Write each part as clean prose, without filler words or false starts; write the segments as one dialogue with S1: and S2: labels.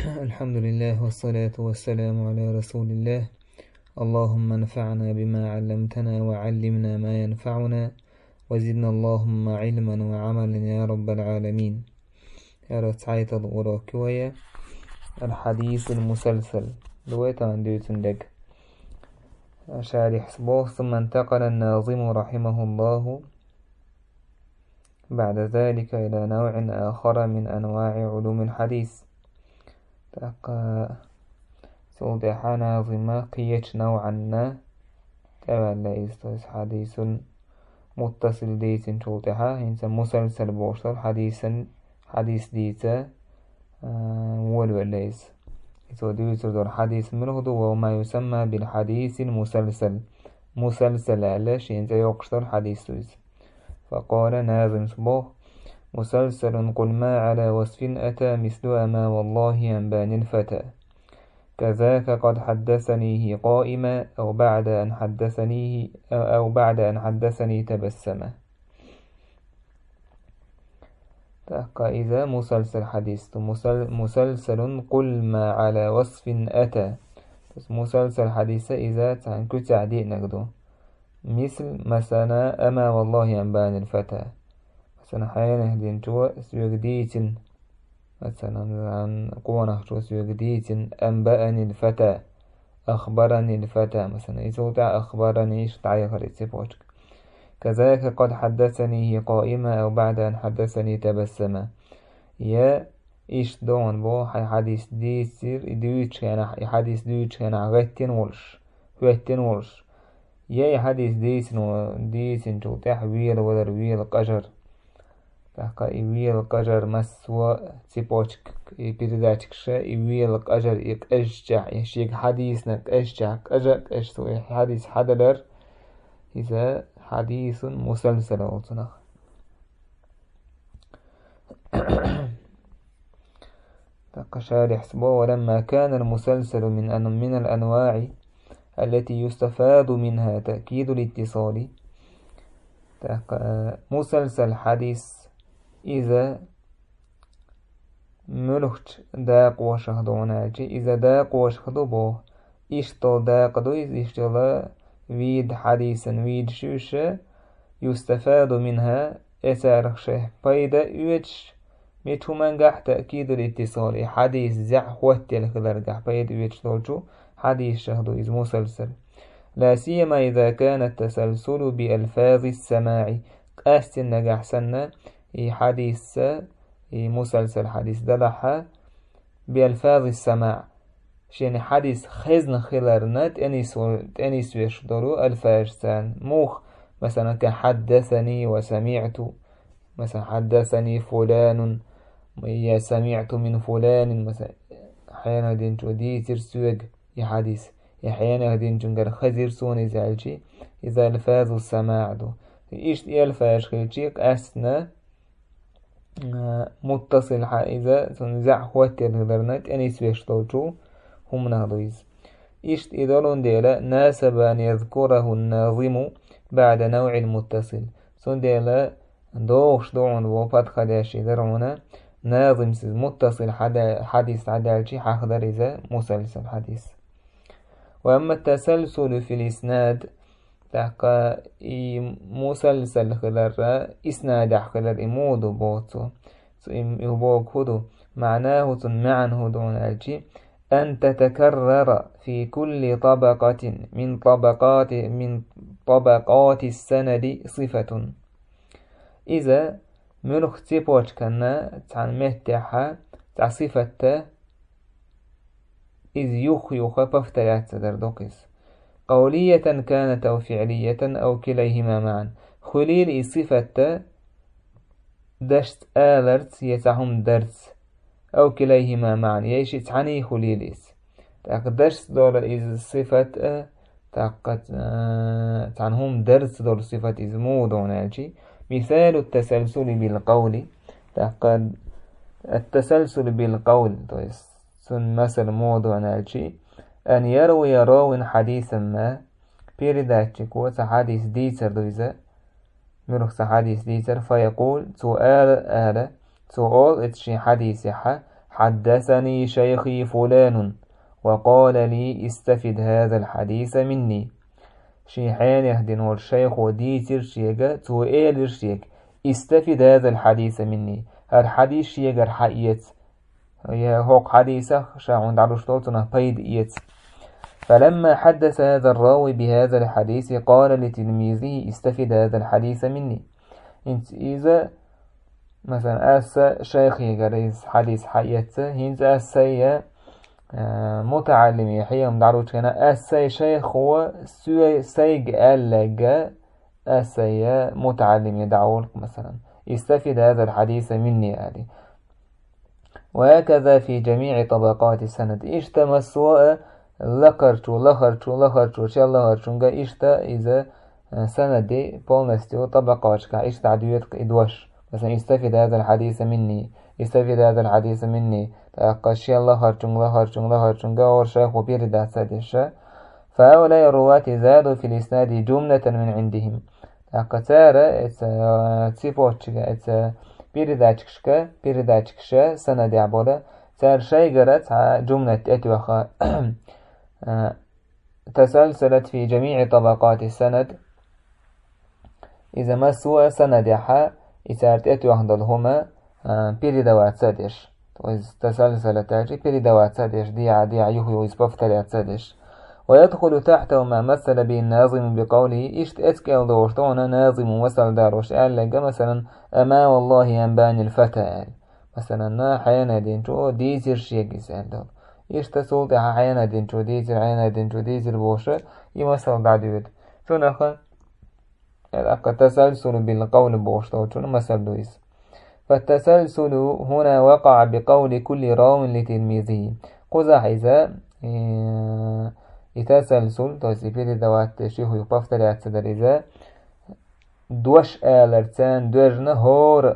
S1: الحمد لله والصلاة والسلام على رسول الله. اللهم انفعنا بما علمتنا وعلمنا ما ينفعنا وزدنا اللهم علما وعملا يا رب العالمين. يا رتعيت الغراكوية الحديث المسلسل دويتان ديوتندك شارح صبوه. ثم انتقل الناظم رحمه الله بعد ذلك إلى نوع آخر من أنواع علوم الحديث. توضح ناظم قيت نوعا ما تبع ليس حديث متصل ديت توضحها إنسا مسلسل بوشتر حديث ديتا ولو ليس دور حديث منه وما يسمى بالحديث المسلسل مسلسل علاش إنسا يقشتر حديث ديت. فقال ناظم صبوه مسلسل قل ما على وصف أتى مثل أما والله أنبان الفتى كذاك قد حدثنيه قائما أو بعد أن حدثني تبسما. إذا مسلسل حديث مسلسل قل ما على وصف أتى مسلسل حديث إذا تعنكو تعديء نقدو مثلا أما والله أنبان الفتى مثلا حيانا هدين تو سيقديتن مثلا عن قوة سيقديتن أنبأني الفتى أخبرني الفتى مثلا إذا أخبرني شتعي خريطي. كذلك قد حدثني قائما أو بعد أن حدثني تبسما يا إيش دون بو حديث ديسير دويتش يعني حديث دويتش يعني غتين ولش يا حديث ديسن توضح ويل ولا ويل قجر ويل قجر مسوا تيبوشك بيرداتك شيء ويل قجر يكأشجع يشيك حديثنا كأشجع أشتو حديث حدلر إذا حديث مسلسل أوتنا. شارح سبوه ولما كان المسلسل من الأنواع التي يستفاد منها تأكيد الاتصال مسلسل حديث إذا ملحت داق وشهدونا إذا داق وشهدو بوه إشتو داق دو إشتو ويد حديثا ويد شوشة يستفاد منها أثار شيء بايدا يوتش ميتو منجح تأكيد الاتصال حديث زع خوات الخلرجح بايدا يوتش دولشو حديث شهدو إذ مسلسل لا سيما إذا كان التسلسل بألفاظ السماع أستن نجح سنة حديث مسلسل حديث دلحة بألفاظ السماع شين حديث خزن خلرنات أنيس ويشدرو الفارسان موخ مثلا كحدثني وسمعت مثلا حدثني فلان يا سمعت من فلان مثلا حيانا دين دي ترسوج يا حديث أحيانا هدين جنجر خزير سوني زالجي إذا الفاظ السماع دو إيش الفاظ خلجيك أسنا متصل إذا تنزع خوات الهدرنات أنيس ويشتوجو هم نهضيز إيش إذالون ديلا ناسب أن يذكره الناظم بعد نوع المتصل سون ديلا دوش دون وفات خداشي درعونا ناظم سيز متصل حديث عدالجي حاخدر إذا مسلسل حديث. وأما التسلسل في الإسناد تحقى مسلسل خلال إسناد خلال إمود بوتو يبوك هدو معناه معا هدون الجي أن تتكرر في كل طبقة من طبقات السند صفة إذا من اختبوش كنا تعمتها تعصفته إذ يخ فافترات دردوكس قولية كانت أو فعلية أو كليهما معا خليل صفة دشت آلرت يتهم درس أو كليهما معا يش تعني خليليس تقدرش دول إذ صفة تقد تعنهم درس دول صفة إذ مودون الجي مثال التسلسل بالقول تقد التسلسل بالقول سن مثل موضوع نالشي أن يروي راو حديثا ما بيرداتشك وحديث ديتر دويزا مرخص حديث ديتر فيقول سؤال اتشي حديث حدثني شيخي فلان وقال لي استفد هذا الحديث مني. شي حين يهدن والشيخ وديتر شيغا تو إيلر شيغ استفد هذا الحديث مني. الحديث شيغر حقيت هي هوق حديثة شاعون دعروش طولتنا بيد إيت. فلما حدث هذا الراوي بهذا الحديث قال لتلميذه استفد هذا الحديث مني. انت إذا مثلا أسا شيخ يقريز حديث حقيقته هنت أسا متعلم يحيى مدعروش كنا أسا شيخ هو سيق ألقى أسا متعلم يدعولك مثلا استفد هذا الحديث مني يعني. وهكذا في جميع طبقات السند اشتا سواء لخرشو شاء الله هرشونغا اشتا إذا سندي بولنستيو طبقات كا اشتا عدويتك إدوش مثلا استفد هذا الحديث مني استفد هذا الحديث مني شاء الله هرشونغا ورشاك وبيردا سادشا. فهؤلاء الرواة زادوا في الإسناد جملة من عندهم قتارة تسيبوتشكا بيرداتشكشا سند عبولة تار شيء قرأت جملة اتوخا تسلسلت في جميع طبقات السند. إذا ما سوى سند يحا إتارت اتوخدلهما بيردوات سادش تسلسلت بيردوات سادش ديع يهيو يسبفتريات سادش. ويدخل تحته ما مثل به الناظم بقوله إشت أتكال دوشتونا ناظم وصل داروش لقى مثلا أما والله ينباني الفتى مثلا حيانا دينشو ديزر شيك يسأل دول إشت سولت حيانا دينشو ديزر حيانا دينشو ديزر بوشة يمثل دعدود شون أخا تسلسل بالقول بوشتو شون مثل دويس. فالتسلسل هنا وقع بقول كل راو لتلميذه قزح إذا يتسلسل توسيبيلي دوات شيخو يقفتر يعتدر إذا دوش آلرتان دوجنا هور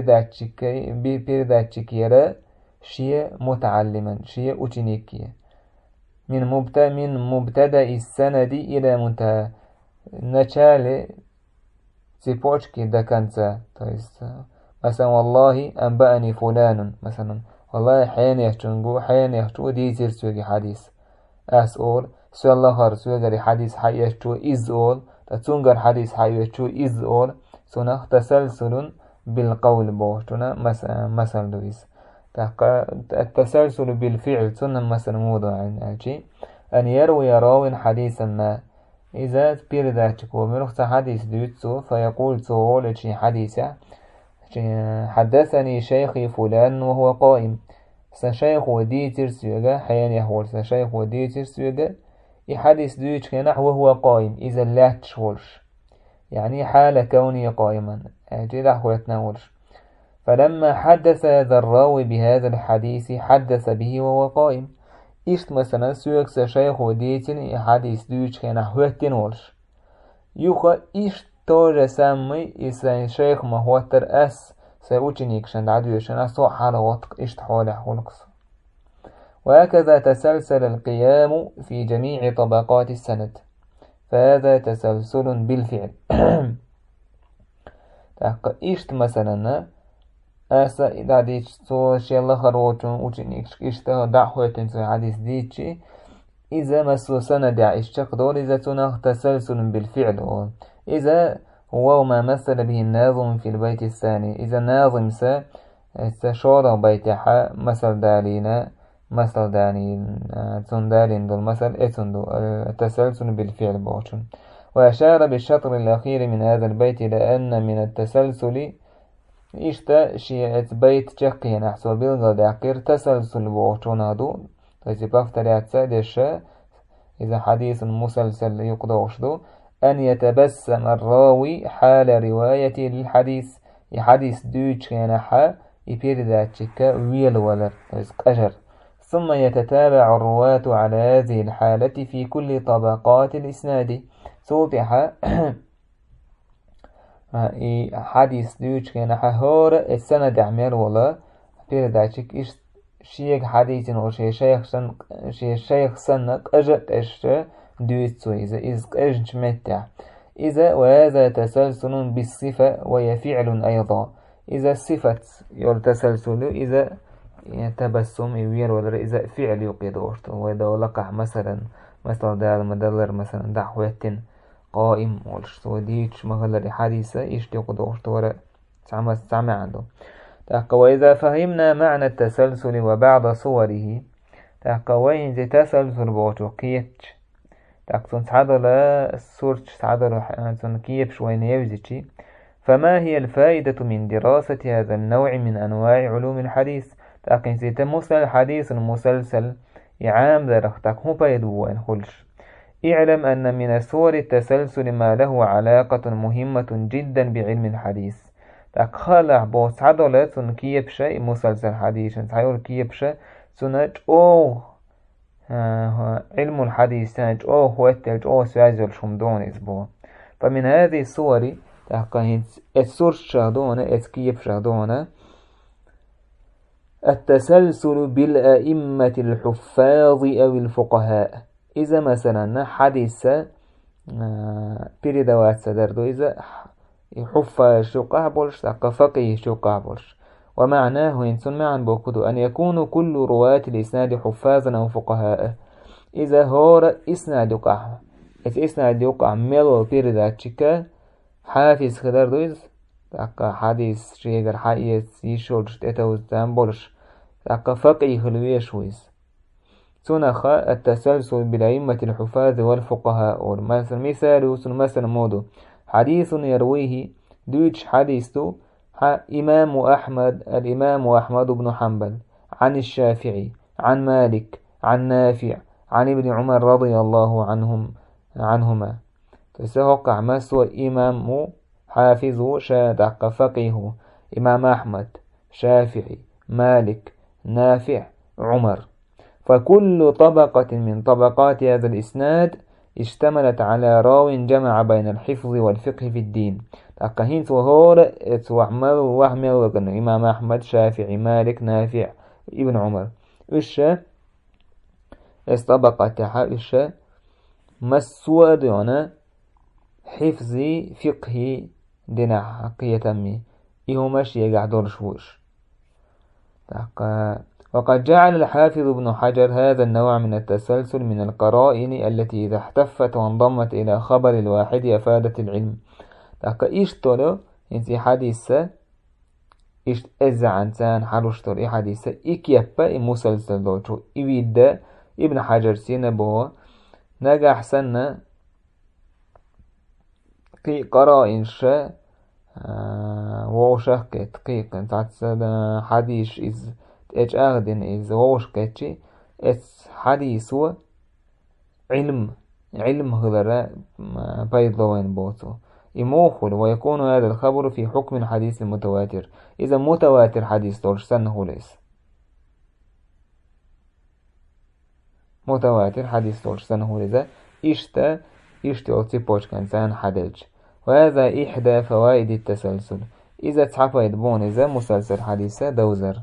S1: بيرداتشكيرا شيء متعلما شيء أتنيكيا من مبتدأ السند إلى منتهى نشال سيبوشكي دكانتا مثلا والله أنبأني فلان مثلا والله حين يحتو ديزير سوغي حديث أسؤول سؤال الله سوغري حديث حيشتو إزول تتونغر حديث حيشتو إزول سنخ تسلسل بالقول بوشتنا مثل دويس. التسلسل بالفعل سنة مثل موضوع أن يروي راو حديثا ما إذا بيرداتك ومرخص حديث دويتسو فيقول سؤول شي حديثة حدثني شيخي فلان وهو قائم سشيخ وديتر سيوغا حيان يحول سشيخ وديتر سيوغا يحدث دويتش نحو وهو قائم إذا لا تشولش يعني حال كوني قائما أجي نحو يتناولش. فلما حدث هذا الراوي بهذا الحديث حدث به وهو قائم إشت مثلا سيوغ سشيخ وديتر يحدث دويتش نحو يتناولش يوخا إشت توجه سامي إذا شيخ ما هو ترأس سيوتشنيك شند عدويشن أسوء حال وطق إشت حوله حولقص. وهكذا تسلسل القيام في جميع طبقات السند فهذا تسلسل بالفعل. إشت مثلا أسا إذا ديش سو شيء خروجون وتشنيك إشت دعوة سو حديث ديتشي إذا مسو سند إشتق دول إذا تنخ تسلسل بالفعل إذا هو ما مثل به الناظم في البيت الثاني إذا الناظم سشور بيتها مثل دالينا مثل داني تندالين دول مثل اتندو التسلسل بالفعل بوشن. وأشار بالشطر الأخير من هذا البيت لأن من التسلسل إشتا شيئة بيت جقي نحسو بالغد عقير تسلسل بوشن هدو تجيباف تريات سادشة إذا حديث مسلسل يقضوشدو أن يتبسم الراوي حال رواية للحديث يحديث دوش ينحى يبيرداتشك ويل ولا أجر ثم يتتابع الرواة على هذه الحالة في كل طبقات الإسناد توضح حديث دوش ينحى هور السند عمل ولا بيرداتشك إيش شيخ حديث أو شيخ سنك أجت أشت دويتسو إذا أجنش متع إذا وهذا تسلسل بالصفة وهي فعل أيضا إذا الصفة يلتسلسل إذا تبسم يوير ولا إذا فعل يقيد وشتو وإذا لقح مثلا ده المدلر مثلا دعوة قائم والشتو ديتش مغلر حديثة يشتيق وشتو ورا سامع عنده وإذا فهمنا معنى التسلسل وبعض صوره وين زي تسلسل بوتو كيتش تون تعدل السورش تعدل تون كيبش وين يوزيتشي فما هي الفائدة من دراسة هذا النوع من أنواع علوم الحديث لكن زي تمثل حديث مسلسل يعام درخ هو بيدوان خلش اعلم أن من صور التسلسل ما له علاقة مهمة جدا بعلم الحديث خلع بوس عدلة سن كيبشة مسلسل حديث سنتعيور كيبشة سنج علم الحديث سنج هو التلج سوازل شمدون إسبوع فمن هذه الصور السور شهدون اسكيب شهدون التسلسل بالأئمة الحفاظ أو الفقهاء إذا مثلا حديث بيردوات سدردو إذا حفاظ شقه بولش فقيه شقه بولش ومعناه ينسون معا بوكدو أن يكون كل رواة الإسناد حفاظا أو فقهاء إذا هور إسناد يقع إسناد يقع ملو بيردات شكا حافظ خدر دويز حديث شيغر حقيس يشولش تتوز تنبولش فقيه خلويش ويز تنخ التسلسل بالأئمة الحفاظ والفقهاء مثال مودو حديث يرويه دويتش حديثه الإمام أحمد بن حنبل عن الشافعي عن مالك عن نافع عن ابن عمر رضي الله عنهما تسهق مسوى إمام حافظ شادق فقيه إمام أحمد شافعي مالك نافع عمر فكل طبقة من طبقات هذا الإسناد اشتملت على راو جمع بين الحفظ والفقه في الدين تقهين وهور وحمل إمام أحمد شافعي مالك نافع ابن عمر إيش طبقة تحا إيش مسوى ديونا حفظي فقهي دينا حقية تمي إيهو ماشي يقعدون شوش وقد جعل الحافظ ابن حجر هذا النوع من التسلسل من القرائن التي إذا احتفت وانضمت إلى خبر الواحد أفادت العلم إيش طلو إنتي حديثة إيش عن سان حروش طلو حديثة إكيبا مسلسل دوشو إبدا ابن حجر سينبو نجح سنة قي قرائن شا ووشك تقيق انت حديث إز إج أغدن إز ووشكتشي إس حديثو علم هذا بيضوين بوتو يموخل ويكون هذا الخبر في حكم الحديث المتواتر إذا متواتر حديث دولش سنه ليس متواتر حديث دولش سنه ليس إشتا وطيبوش كان سان حدج وهذا إحدى فوائد التسلسل إذا تحفظ بون إذا مسلسل حديثة دوزر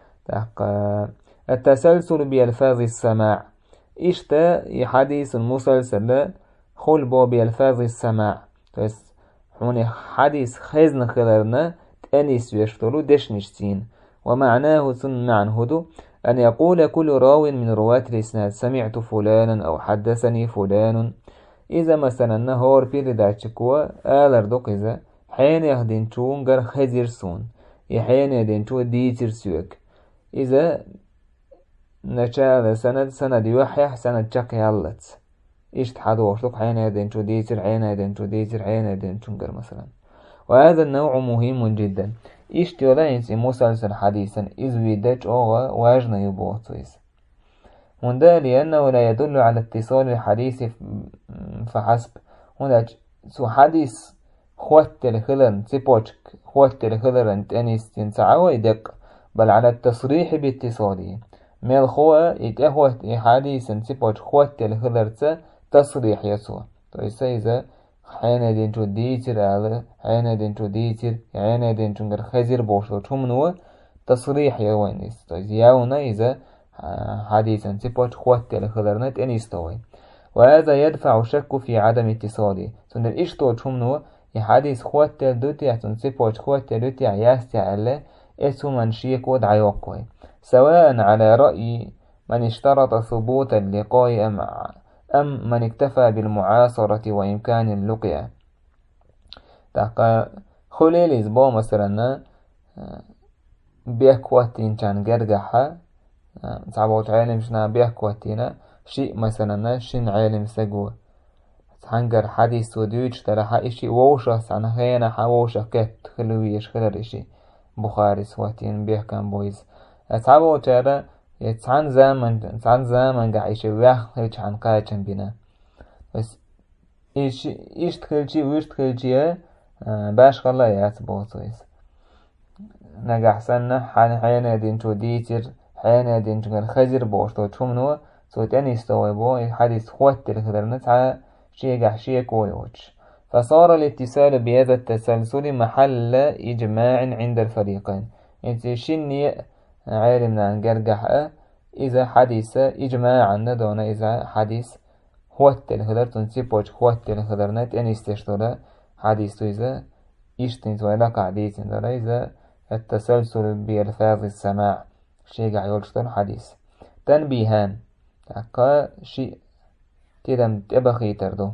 S1: التسلسل بألفاظ السماع إشتا حديث مسلسل خلبو بألفاظ السماع هون حديث خزن خلرنا تأنيس يشتلو دشنشتين ومعناه سنعن هدو أن يقول كل راو من رواة الإسناد سمعت فلانا أو حدثني فلان إذا مثلا نهور بيرداتشكوا آلردوك إذا حين يهدين شونغر خزير سون يحين يهدين شو ديتر سيوك إذا نشال سند يوحيح سند شاق يالت إيش تحدو وشتوك حين يهدين شو ديتر حين يهدين شو ديتر حين يهدين شونغر مثلا وهذا النوع مهم جدا إيش تيولا ينسي مسلسل حديثا إذ ويدج أوغا واجنا يبوطويس هندا لأنه لا يدل على اتصال الحديث فحسب هناك سو حديث خوات الخلن تبوشك خوات الخلن تأنيس تنسعوا يدق بل على التصريح باتصاله ميل خوا يتأهوت حديث تبوش خوات الخلن تصريح يسوع إذا حين دينشو ديتر على حين دينشو ديتر حين دينشو غير خزير بوشو تشمنوا تصريح يوانيس ياونا إذا حديثا تبوش خوات الخلرنا تأنيستوي وهذا يدفع الشك في عدم اتصاله سند إشتو تشمنوا يحديث خوات دوتي تبوش خوات دوتي ياستي على اسو منشيك ودعيوكوي سواء على رأي من اشترط ثبوت اللقاء أم من اكتفى بالمعاصرة وإمكان اللقيا. تاقا خليل إزبو مثلا بيكواتين كان قرقحة تعبوت عالم شنا بيكواتينا شيء مثلا شين عالم سقوه تحنقر حديث ودوش ترى إشي ووشة عن خينا حوشة كت خلويش خلر إشي بخاري سواتين بيحكم بويز تعبو ترى تعن زمن قاع إشي وياخ هيك عن قايتشن بنا بس إيش تخلشي ويش تخلشي باش خلا ياتبوتويز نجح سنة حين دين تو ديتر حين دين تو الخزر بوشتو تشومنو سو تاني استوى بو حديث خوات الخدرنت ع شيء شيء كويوتش. فصار الاتصال بهذا التسلسل محل إجماع عند الفريقين. انت شني عالمنا نقرقح إذا حديث إجماع عنا دون إذا حديث خوات الخدر تنسيبوش خوات الخدرنت أن استشترى حديث إذا إشتنت ولا قاعديت إذا التسلسل بألفاظ السماع شيء يولشتر حديث. تنبيهان تاقا شيء تدم تبخي تردو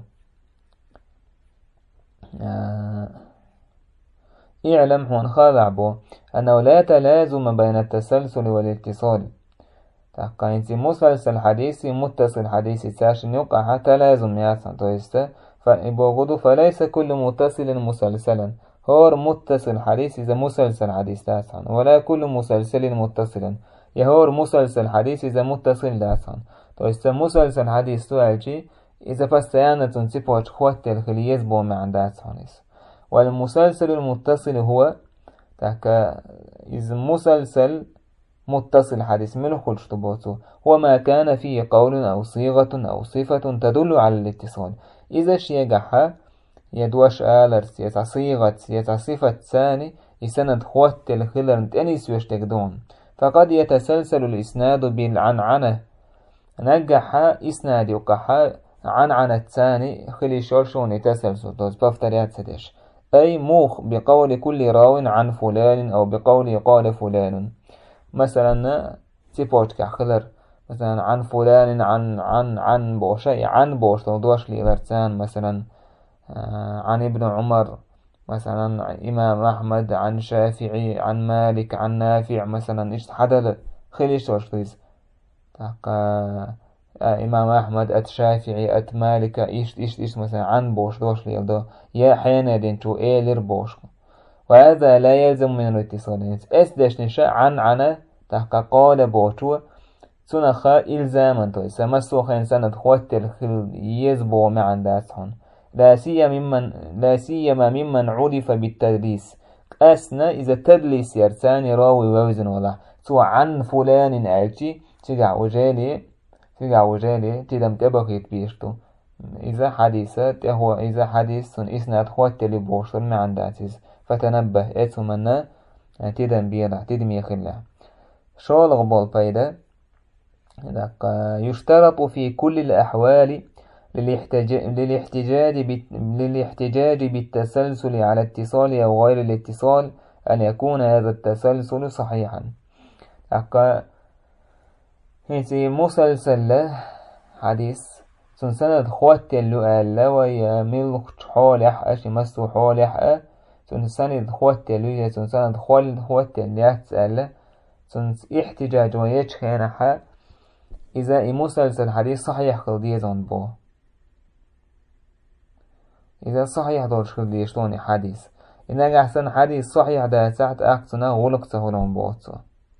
S1: اعلم هون خاضع بو أنه لا تلازم بين التسلسل والاتصال. تاقا انت مسلسل حديثي متصل حديثي ساشن يقع حتى لازم ياسن تويستا فإبوغدو فليس كل متصل مسلسلا هور متصل حديث إذا مسلسل حديث تاسعا ولا كل مسلسل متصلا يهور مسلسل حديث إذا متصل تاسعا تويستا مسلسل حديث توالجي إذا فاستيانة تنسيبوش خوات الخليز بو ما عندها تسعونيس. والمسلسل المتصل هو تاكا إذا مسلسل متصل حديث من خلشتبوتو هو ما كان فيه قول أو صيغة أو صفة تدل على الاتصال. إذا شيقحا يدوش آلرس يتع صيغة يتع صفة ثاني يسند خوات الخلر تأنيس ويشتقدون فقد يتسلسل الإسناد بالعنعنة نجحا إسناد يقحا عنعنة ثاني خلي شورشون يتسلسل دوز بفتريات سدش أي موخ بقول كل راو عن فلان أو بقول قال فلان مثلا تيبوتك خلر مثلا عن فلان عن بوشي عن بوش دوش ليلرتان مثلا عن ابن عمر مثلا إمام أحمد عن شافعي عن مالك عن نافع مثلا إيش حدا خليش وشتيز إمام أحمد أت شافعي أت مالك إيش مثلا عن بوش دوش ليلدو يا حين دين تو إيلر بوش وهذا لا يلزم من الاتصال إسدش نشاء عن تحقا قال بوشو سنخا إلزاما تو سمسوخ إنسان خوات الخل يزبو معا داسحون لا سيما ممن عرف بالتدليس أسنا إذا تدليس يرساني راوي ووزن ولا سوى عن فلان ألتي تقع وجالي تدم تبقيت بيشتو إذا حديثات هو إذا حديث إسناد خوات اللي بوشر مع داتيز فتنبه إتمنى تدم بيلا تدم يخلا شو الغبال بايدا يشترط في كل الأحوال للاحتجاج بالتسلسل على اتصال أو غير الاتصال أن يكون هذا التسلسل صحيحا. هنسي مسلسل حديث سنسند خوات اللي ويا ملك حول أش مسو حول سنسند خوات اللي سنسند خوات اللي أتسأل سنس احتجاج ويجخين إذا مسلسل حديث صحيح خلديه بو إذا صحيح دورش خلديه شلوني حديث إذا أحسن حديث صحيح ده ساعت أكتنا غلق سهولون بوتو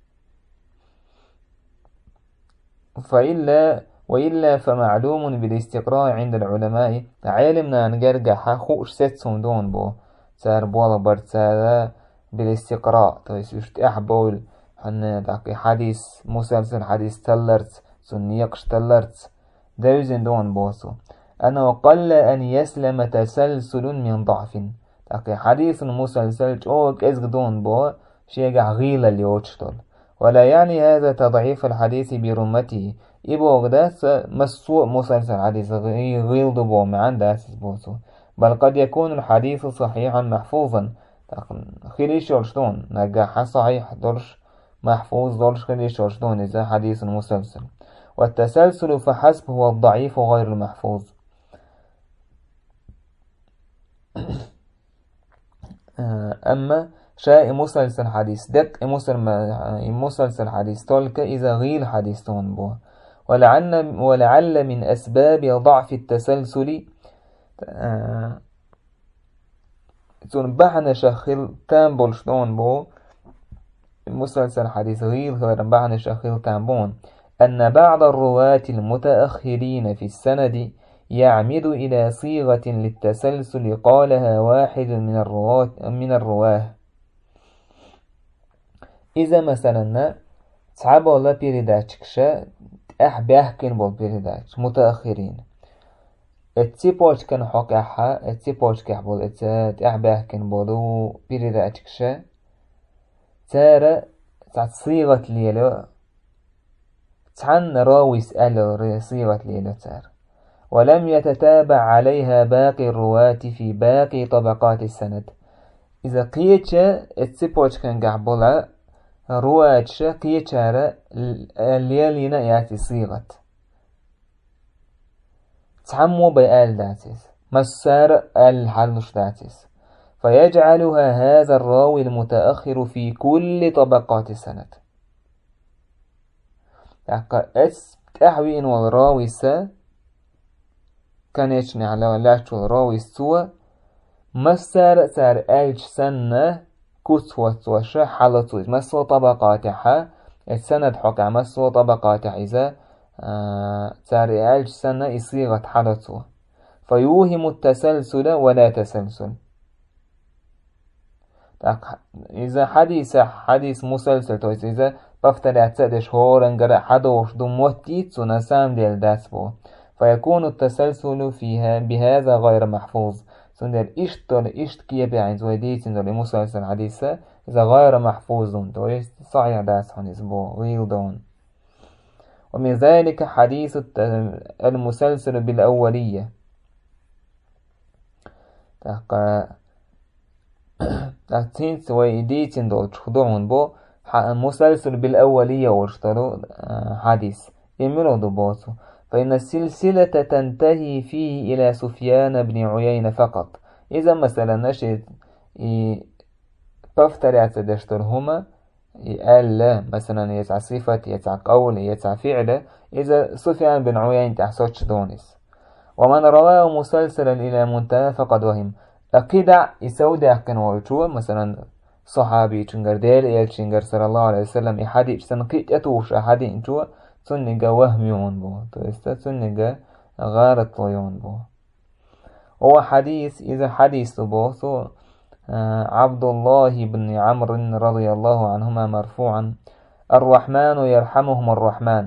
S1: وإلا فمعلوم بالاستقراء عند العلماء علمنا نقرقح خوش ستسون دون بو سار بولا برتسالة بالاستقراء تيسوشت أحبول داقي حديث مسلسل حديث تلرت سنيقش تلرت دوزن دون بوسو أنه قل أن يسلم تسلسل من ضعف داقي حديث مسلسل جوك إزق دون بو شيقع غيلة اللي وشتل ولا يعني هذا تضعيف الحديث برمته إبو غداس مسوء مسلسل حديث غيل دبو معان داسس بوسو بل قد يكون الحديث صحيحا محفوظا خليش ورشتون نجاح صحيح درش محفوظ دولش خليش وشدون إذا حديث مسلسل. والتسلسل فحسب هو الضعيف وغير المحفوظ. أما شاء مسلسل حديث دق مسلسل حديث تلك إذا غيل حديثون به. ولعل من أسباب ضعف التسلسل بحنا شخيل تام بولشتون بو مسلسل حديث غيل غير بحنا شخيل تامبون أن بعض الرواة المتأخرين في السند يعمد إلى صيغة للتسلسل قالها واحد من الرواه. إذا مثلا صعب الله بيرداتشكشا بيحكين بول بيرداتش متأخرين اتسيبوش كان حقاها اتسيبوش كحبول بيحكين بولو بيرداتشكشا تارا صيغة ليلو تحن راوي سأل صيغة ليلو تار ولم يتتابع عليها باقي الرواة في باقي طبقات السند. إذا قيتشا اتسيبوش كان قحبولا رواتشا قيتشارا الليالينا ياتي صيغة تحمو بآل داتيس مسار الحلش داتيس فيجعلها هذا الراوي المتأخر في كل طبقات السند. تحوي إن والراوي سا كان يشني على لاتش والراوي سوا مسار سار ألش سنة كسوة وشا حلطوز مسو طبقاتها السند حقا مسو طبقاتها إذا سار ألش سنة صيغة حلطوه فيوهم التسلسل ولا تسلسل. إذا حديث مسلسل تويس إذا بفتر أتسدش هورن قرأ حدوش دموتيت سنسام ديال داسبو فيكون التسلسل فيها بهذا غير محفوظ. سندر إشت كيه بعين زويديتين دول مسلسل حديثة إذا غير محفوظ تويس صحيح داس حنسبو غيل دون. ومن ذلك حديث المسلسل بالأولية تحتين سويديتين دول تخدعون بو مسلسل بالأولية واشتروا حديث يملوا دبوسو فإن السلسلة تنتهي فيه إلى سفيان بن عيينة فقط. إذا مثلا نشد بفتر يتدشترهما يقال مثلا يتع صفة يتع قول يتع فعل إذا سفيان بن عيينة تحسوش دونس ومن رواه مسلسلا إلى منتهى فقد وهم. أكيد يسود كان والشو مثلا صحابي تنجر ديل يلشنجر صلى الله عليه وسلم إحادي سنقيت أتوش أحادي إنتوا سنجا وهميون بو تويستا سنجا غارت طيون بو. هو حديث إذا حديث بو عبد الله بن عمرو رضي الله عنهما مرفوعا الرحمن يرحمهم الرحمن.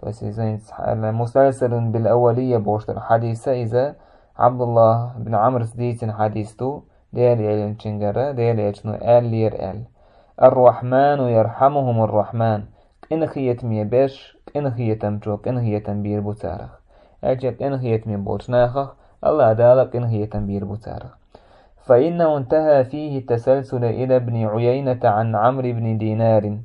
S1: مسلسل بالأولية بوشتر حديثة إذا عبد الله بن عمرو سديتن حديثتو ديال يلنشنجرة ديال يلنشنو آل لير آل الرحمن يرحمهم الرحمن إن خيت ميبش إن خيت مجوك إن خيت بير بوتارخ أجب إن خيت ميبوتناخخ الله دالك إن خيت بير بوتارخ. فإنه انتهى فيه التسلسل إلى ابن عيينة عن عمرو بن دينار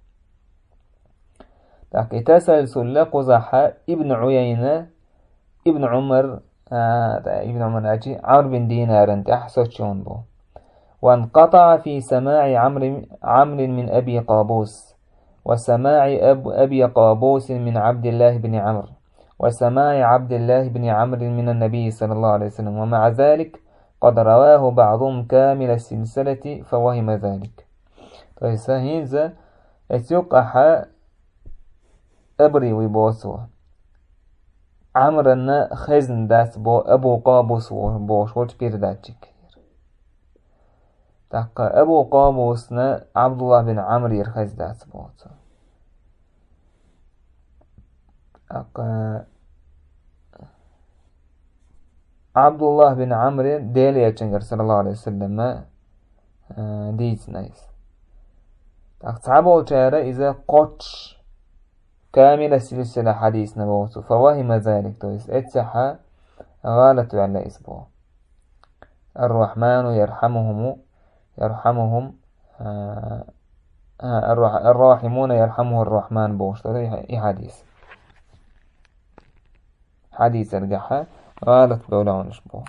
S1: تسلسل لقزح ابن عيينة ابن عمر ابن عمر أجي عمرو بن دينار انت أحسوت شون بو وانقطع في سماع عمرو من أبي قابوس وسماع أبي قابوس من عبد الله بن عمرو وسماع عبد الله بن عمرو من النبي صلى الله عليه وسلم ومع ذلك قد رواه بعضهم كامل السلسلة فوهم ذلك. طيب هينزا اتيوقع أبري ويبوسوا عمرنا خزن داس بو أبو قابوس بوش ولش بيرداتشك تاقا أبو قابوسنا عبد الله بن عمرو يرخز داس بو عبد الله بن عمرو ديلي يتشنجر صلى الله عليه وسلم ديت نايس تعبوا تارا إذا قطش كامل السلسلة حديث نبوته فوهم ذلك تويس اتسحى غالت على إسبوع الرحمن يرحمهم الراحمون يرحمه الرحمن بوش إي حديث الجحا غلط بولونش بو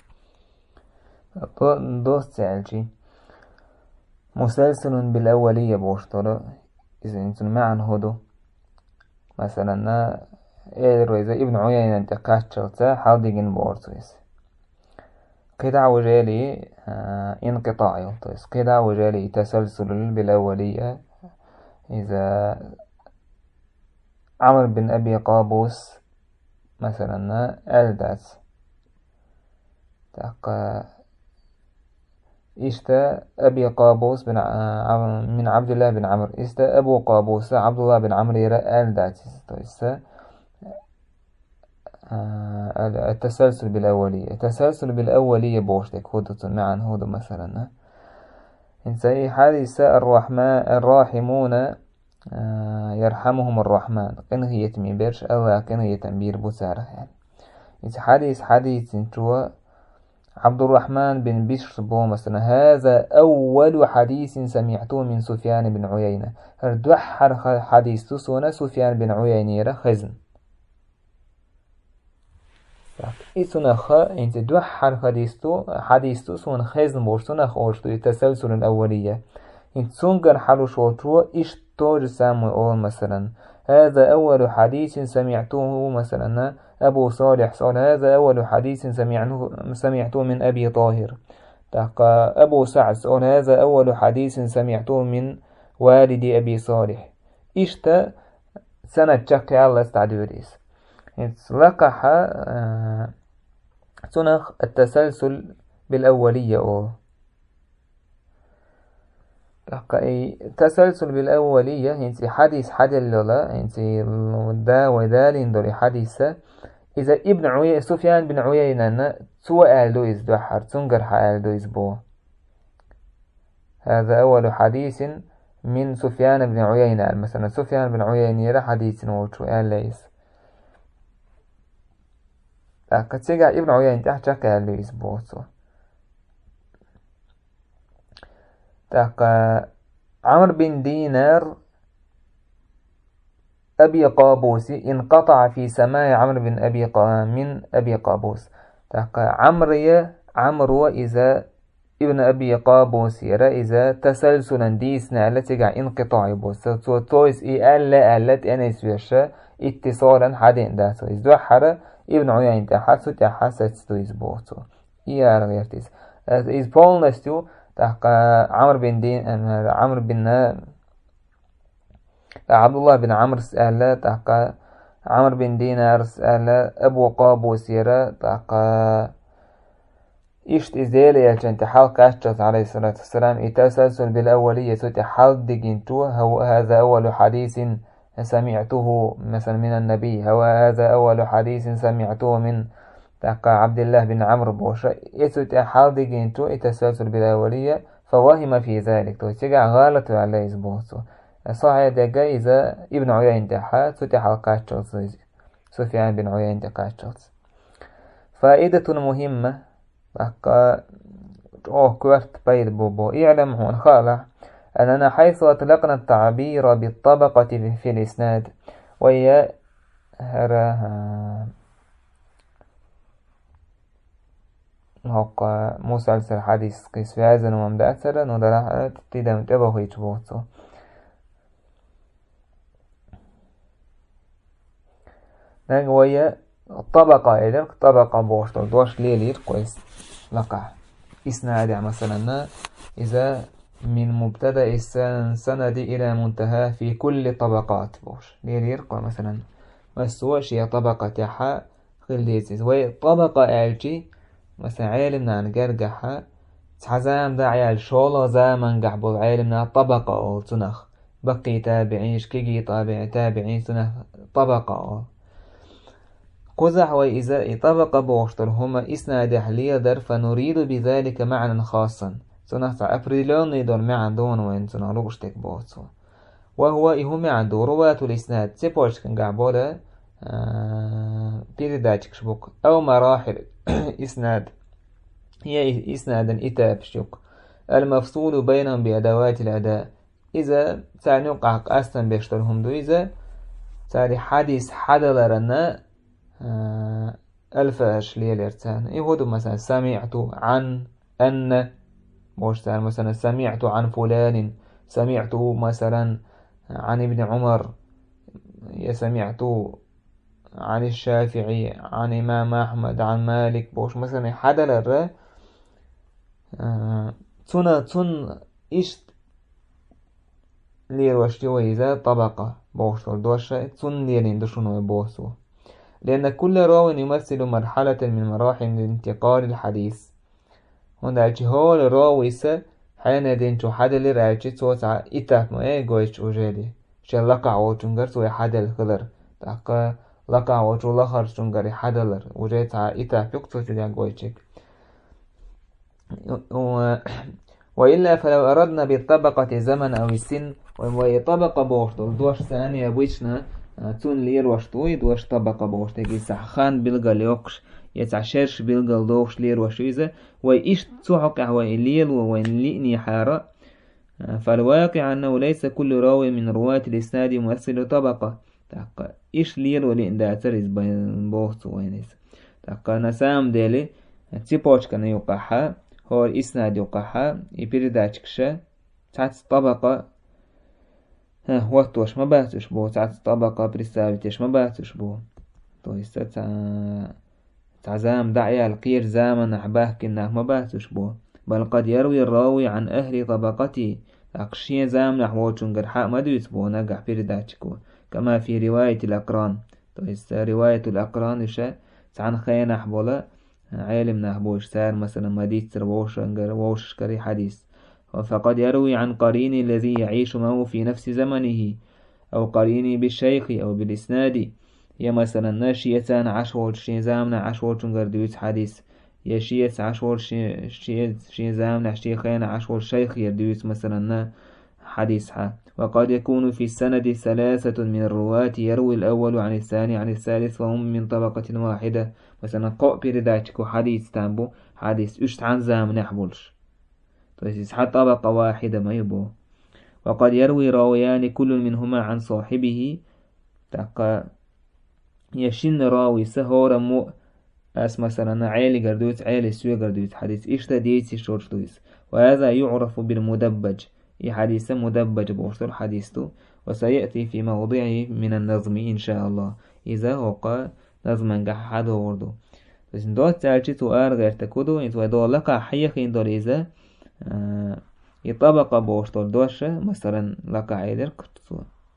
S1: دوست سألشي مسلسل بالأولية بوش إذا انتن معن هدو مثلا إذا ابن عيينة انت قاتشلتا حالدين بورتويس قطع وجالي انقطاع يلتويس قطع وجالي تسلسل بالأولية إذا عمرو بن أبي قابوس مثلا ألدات تاق إشتا أبي قابوس من عبد الله بن عمرو إشتا أبو قابوس عبد الله بن عمرو يرى ألدات التسلسل بالأولية التسلسل بالأولية بوشتك هدو معا هدو مثلا إنسان حديث الراحمون يرحمهم الرحمن كان هي تميبرش أو كان هي تنبير بسارة يعني إذا حديث انتوا عبد الرحمن بن بشر بو مثلا هذا أول حديث سمعته من سفيان بن عيينة هردوحر حديث سونا سفيان بن عيينة خزن إسونا انت دوحر حديث سون خزن بورسونا خورشتو التسلسل الأولية انت سونغر حلو شوتو إيش توج سامو أول مثلا هذا أول حديث سمعته مثلا أبو صالح هذا أول حديث سمعته من أبي طاهر أبو سعد هذا أول حديث سمعته من والد أبي صالح إشتا سنة تشكي الله استعدوديس لقح سنخ التسلسل بالأولية التسلسل بالأولية انت حديث لولا انت دا ودال دوري حديثة إذا ابن سفيان بن عيينة سوى آلدويز دوحر تنقر آلدويز بو هذا أول حديث من سفيان بن عيينة مثلا سفيان بن عيينة حديث نوتو آلدويز كتسيقع ابن عيينة تحتك آلدويز بو عمرو بن دينار أبي قابوس انقطع في سماع عمرو بن من أبي قابوس عمرو إذا ابن أبي قابوس يرى إذا تسلسلا ديسنا التي انقطاع بوس تويس ألا ألت أنيس ويشا اتصالا حدين داتو إذا حر ابن عيين تحسو تحسس تويس بوتو إيا رغيرتيس إذ بولنستو عمرو بن عبد الله بن عمرو سأل عمرو بن دينار سأل أبو قابوس يرى إشت إزالة يلجنت حال كاشتت عليه الصلاة والسلام التسلسل بالأولية حال دقينتو هذا أول حديث سمعته مثلا من النبي هذا أول حديث سمعته من عبد الله بن عمرو بوشا حال دقينتو التسلسل بالأولية فوهم في ذلك تقع غالط عليه إزبوتو صحيح دقا إذا ابن عيين تحا ستح القاشتوت سفيان بن عيين تقاشتوت فائدة مهمة كورت بيد بوبو اعلم هون خالع أننا حيث أطلقنا التعبير بالطبقة في الإسناد وهي هقا مسلسل حديث قيس في هذا وممدأ أكثر ندرع تدام تبهو يتبوتو وهي الطبقة إذن طبقة بوشتو دوش ليلير كويس لقع إسناد مثلا إذا من مبتدأ السند إلى منتهى في كل طبقات بوش ليلير مثلا والسوش هي طبقة تحا خليتيز وهي طبقة ألجي مثلا عالمنا عن قرقحة تحزام دا عيال شولا زامن قحبو عالمنا طبقة أو تنخ بقي تابعين شكيجي تابعين تنخ طبقة قزح وإذا طبقة بوشتر هما إسناد حليدر فنريد بذلك معنى خاصا تنخ أبريلون يدور معن دون وين تنخلوشتك بوتو وهو إهم عنده رواة الإسناد سيبوش كان قعبولا بيرداتك شبك أو مراحل إسناد هي إسنادا إتاب شك المفصول بينهم بأدوات الأداء إذا تعني وقعك أستن بيشترهم دو إذا تعني حديث حدا لرنا ألف أشلية لرتان يهودو مثلا سمعت عن أن بوشتان مثلا سمعت عن فلان سمعت مثلا عن ابن عمر سمعت عن الشافعي عن إمام أحمد عن مالك بوش مثلا حدا لرا تون إشت لير وشتي إذا طبقة بوشتول دوشة تون ليرين دشونو بوسو لأن كل راو يمثل مرحلة من مراحل انتقال الحديث هنا هول راو إسا حين دينتو حدا لرأيتي توسع إتاك ما يقويش أجالي شل لقع وتنقر توي حدا الخلر تاقا لقع وتو لخر تنقر حدا لر وجيت إتاك يقتو تليا قويشك وإلا فلو أردنا بالطبقة زمن أو السن وطبقة بوشتو دوش ثانية بوشنا تون لير وشتوي دوش طبقة بوشتو سحخان بلغا ليوقش يتعشرش بلغا دوش لير وشويزة وإيش تسوحك وإن ليل وإن لئني حارة فالواقع أنه ليس كل راوي من رواة الإسناد يمثل طبقة تاقا إيش ليل ولئن داترز بين بوشتو وينيس تاقا نسام ديلي تيبوش كان يوقعها هو الإسناد يوقعها يبيرداتشكشا تعت طبقة وقتوش ما باتش بو تعت طبقة بريسابتش ما باتش بو تو يستا تعزام دعيا القير زامن أحباه كناه ما باتش بو بل قد يروي الراوي عن أهل طبقتي أقشي زام نحووشن قرحاء ما دويت بو نقع بيرداتشكو كما في رواية الأقران تو يستا رواية الأقران يشا تعن خيان أحبولا عالم نحبوش سار مثلا مديت ووش كري حديث فقد يروي عن قرين الذي يعيش معه في نفس زمنه أو قريني بالشيخ أو بالإسناد يا مثلا ناشيتان عشور زامنا عشور دويت حديث يشيت عشور زامنا شيخين عشور شيخ يردويت مثلا حديثها وقد يكون في السند ثلاثة من الرواة يروي الأول عن الثاني عن الثالث وهم من طبقة واحدة مثلا قو بيرداتكو حديث تامبو حديث اشت عن زام نحبولش تويس حتى طبقة واحدة ما يبو وقد يروي راويان كل منهما عن صاحبه تاقا يشن راوي سهورا مو أس مثلا عيلي قردوت عيلي سوي قردوت حديث اشتا ديتي شورش دويس وهذا يعرف بالمدبج حديث مدبج بوشتر حديثه وسيأتي في موضعه من النظم إن شاء الله إذا هو نظما قحد وردو بس دوت تعالجي توار غير تكودو انتو دو لقى حيخين دول إذا يطبق بوشتر دوشة مثلا لقى عيدر كتسو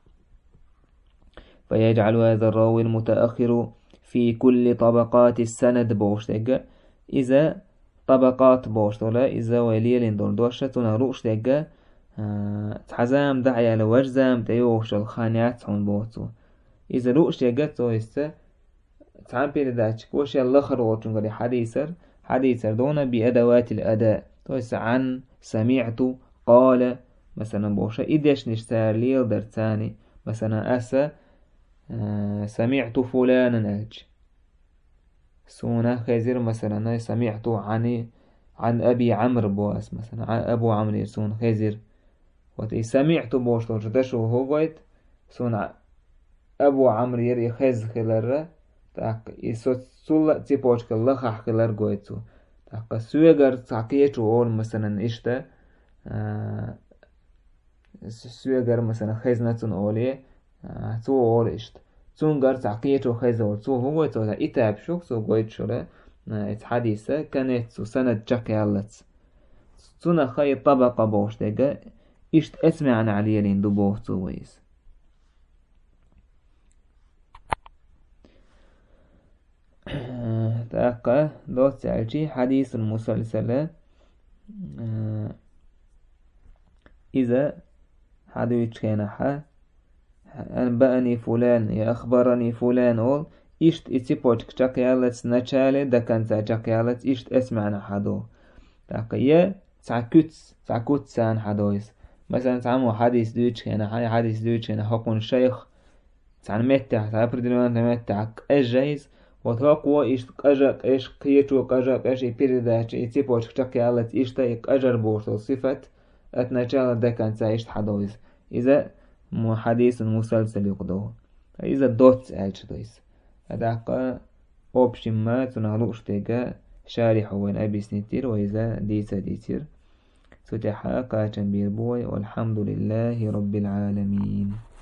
S1: فيجعل هذا الراوي المتأخر في كل طبقات السند بوشتر إذا طبقات بوشتر إذا وليل دول دوشة تنروش تجا تحزام دعيا لوجزام تيوش الخانيات هون بوتو إذا روش يجتو يستا تعم بيرداتش كوش ياللخر وطنقري حديثر دون بأدوات الأداء تويس عن سمعت قال مثلا بوشا إدش نشتار ليل درتاني مثلا أسا سمعت فلانا أج سونا خيزير مثلا سمعت عن أبي عمرو بواس مثلا عن أبو عمرو يسون خيزير وتي سمعت بوشتو جدشو هو قيت سون أبو عمرو يري خيز خلره تاق يسوت سولا تيبوش كاللخح خلر قيتو تاق سويغر تاقيتو أول مثلا إشتا سويغر مثلا خيزنتون أولي تو أول إشت تونغر تاقيتو خيز أول تو هو قيتو إتاب شوك سو قيت شولا حديثة كانت سنة جاك يالت سنة خي طبقة بوش دقا إشت اسمع عن علي لين دبوه تويس تاقا دوت سألتي حديث المسلسلة إذا حدويتش كينحا أنبأني فلان يا أخبرني فلان أول إشت إتيبوتك جاك يالت نتشالي دكانتا جاك يالت إشت اسمع عن حدو تاقا يا تعكوت سان حدويس مثلا تعمو حديث دوتش هنا حديث دوتش هنا حقن شيخ تعن متع تعبردلون متع أجايز وتلاقوا إيش أجاك إيش قيتو أجاك إيش يبيرداش يتيبوش تكي على إيش تايك أجر بوش صفة أتنجال دكان سايش حدويس إذا حديث مسلسل يقضوه إذا دوت أعيش دويس أدعق أوبشن ما تنهلوش تيجا شارح وين أبي سنتير وإذا ديتر ستحا قاتن بيربوي والحمد لله رب العالمين.